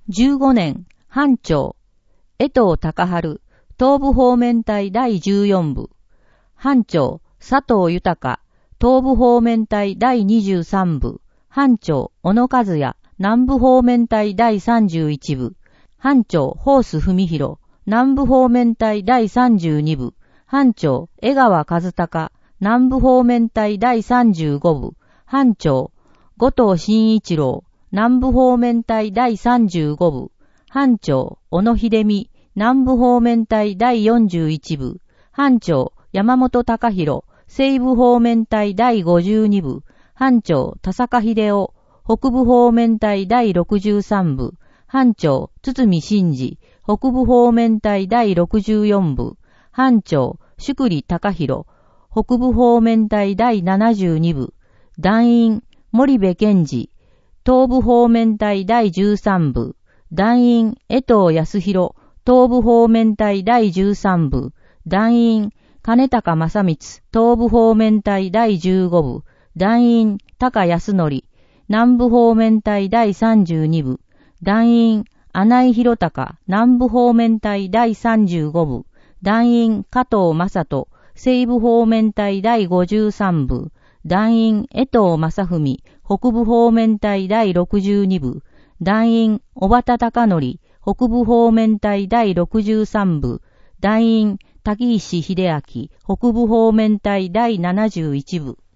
15年、班長、江藤隆春、東部方面隊第14部。班長、佐藤豊、東部方面隊第23部。班長、小野和也、南部方面隊第31部。班長、ホース文弘、南部方面隊第32部。班長、江川和孝、南部方面隊第35部。班長、後藤真一郎、南部方面隊第35部。班長、小野秀美、南部方面隊第41部。班長、山本隆弘、西部方面隊第52部。班長、田坂秀夫、北部方面隊第63部。班長、堤真二、北部方面隊第64部。班長、宿利隆弘、北部方面隊第72部。団員、森部健二、東部方面隊第13部。団員、江藤康弘、東部方面隊第13部。団員、金高正光、東部方面隊第15部。団員、高康則、南部方面隊第32部。団員、穴井博隆、南部方面隊第35部。団員、加藤正人、西部方面隊第53部。団員、江藤正文、北部方面隊第62部。団員、小畑貴則、北部方面隊第63部。団員、滝石秀明、北部方面隊第71部。